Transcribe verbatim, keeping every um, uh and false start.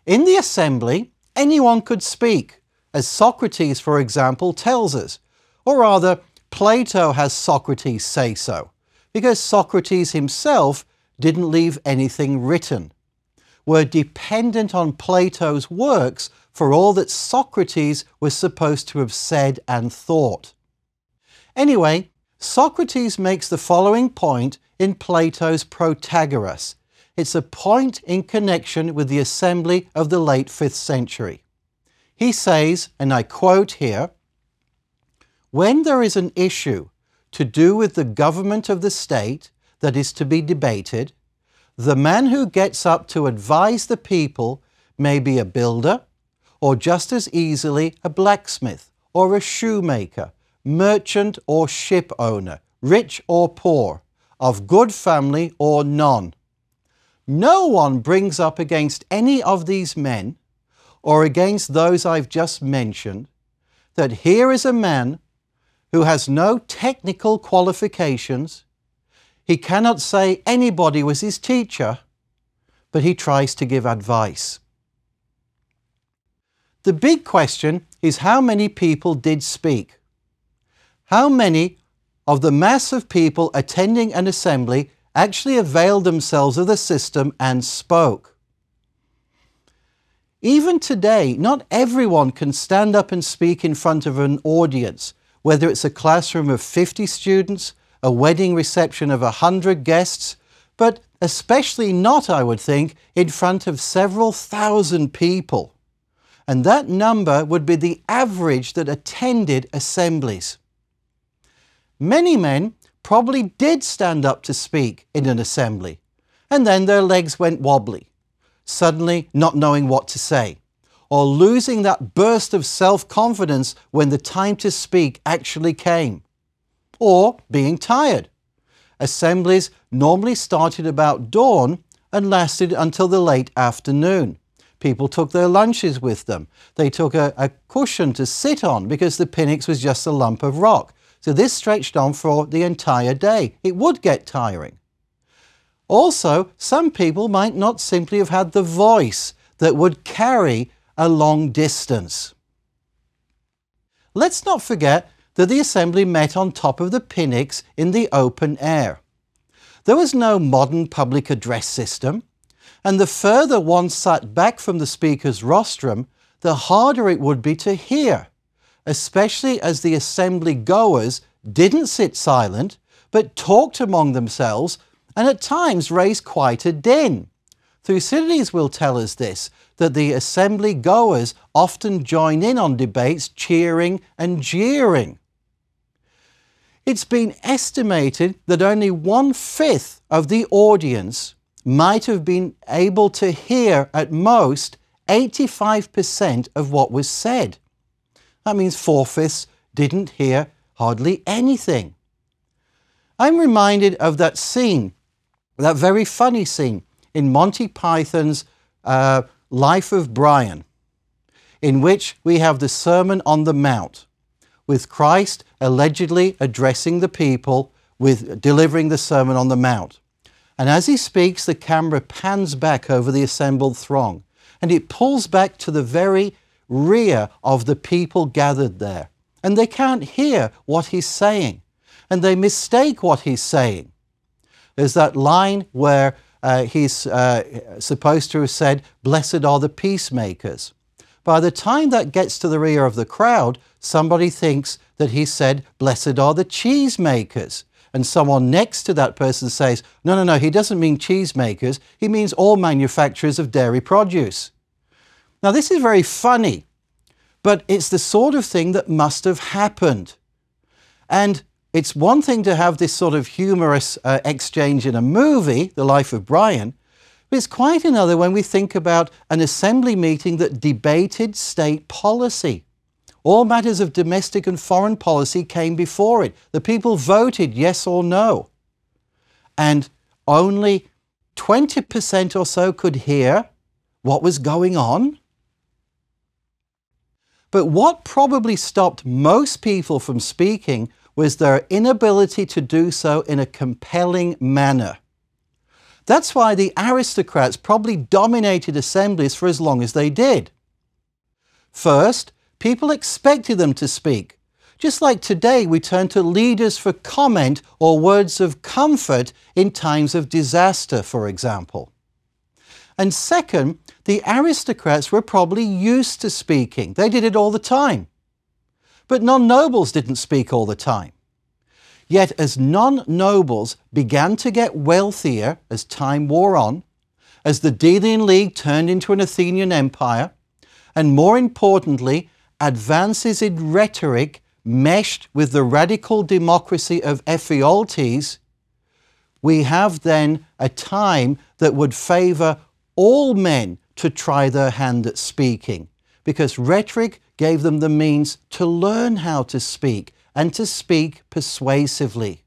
In the assembly, anyone could speak, as Socrates, for example, tells us. Or rather, Plato has Socrates say so, because Socrates himself didn't leave anything written. We're dependent on Plato's works for all that Socrates was supposed to have said and thought. Anyway, Socrates makes the following point in Plato's Protagoras. It's a point in connection with the assembly of the late fifth century. He says, and I quote here, "When there is an issue to do with the government of the state that is to be debated, the man who gets up to advise the people may be a builder, or just as easily a blacksmith, or a shoemaker, merchant or ship owner, rich or poor, of good family or none. No one brings up against any of these men, or against those I've just mentioned, that here is a man who has no technical qualifications. He cannot say anybody was his teacher, but he tries to give advice." The big question is how many people did speak? How many of the mass of people attending an assembly actually availed themselves of the system and spoke? Even today, not everyone can stand up and speak in front of an audience, whether it's a classroom of fifty students, a wedding reception of a hundred guests, but especially not, I would think, in front of several thousand people. And that number would be the average that attended assemblies. Many men probably did stand up to speak in an assembly, and then their legs went wobbly, suddenly not knowing what to say, or losing that burst of self-confidence when the time to speak actually came, or being tired. Assemblies normally started about dawn and lasted until the late afternoon. People took their lunches with them. They took a, a cushion to sit on because the pinnace was just a lump of rock. So this stretched on for the entire day. It would get tiring. Also, some people might not simply have had the voice that would carry a long distance. Let's not forget that the assembly met on top of the pinnace in the open air. There was no modern public address system, and the further one sat back from the speaker's rostrum, the harder it would be to hear, especially as the assembly goers didn't sit silent, but talked among themselves and at times raised quite a din. Thucydides will tell us this, that the assembly goers often join in on debates, cheering and jeering. It's been estimated that only one-fifth of the audience might have been able to hear at most eighty-five percent of what was said. That means four-fifths didn't hear hardly anything. I'm reminded of that scene, that very funny scene in Monty Python's uh, Life of Brian, in which we have the Sermon on the Mount, with Christ allegedly addressing the people with delivering the Sermon on the Mount. And as he speaks, the camera pans back over the assembled throng, and it pulls back to the very rear of the people gathered there. And they can't hear what he's saying, and they mistake what he's saying. There's that line where uh, he's uh, supposed to have said, "Blessed are the peacemakers." By the time that gets to the rear of the crowd, somebody thinks that he said, "Blessed are the cheesemakers." And someone next to that person says, no, no, no, he doesn't mean cheesemakers, he means all manufacturers of dairy produce. Now this is very funny, but it's the sort of thing that must have happened. And it's one thing to have this sort of humorous uh, exchange in a movie, The Life of Brian, but it's quite another when we think about an assembly meeting that debated state policy. All matters of domestic and foreign policy came before it. The people voted yes or no. And only twenty percent or so could hear what was going on. But what probably stopped most people from speaking was their inability to do so in a compelling manner. That's why the aristocrats probably dominated assemblies for as long as they did. First, people expected them to speak. Just like today we turn to leaders for comment or words of comfort in times of disaster, for example. And second, the aristocrats were probably used to speaking. They did it all the time. But non-nobles didn't speak all the time. Yet as non-nobles began to get wealthier as time wore on, as the Delian League turned into an Athenian empire, and more importantly, advances in rhetoric meshed with the radical democracy of Ephialtes, we have then a time that would favour all men to try their hand at speaking, because rhetoric gave them the means to learn how to speak and to speak persuasively.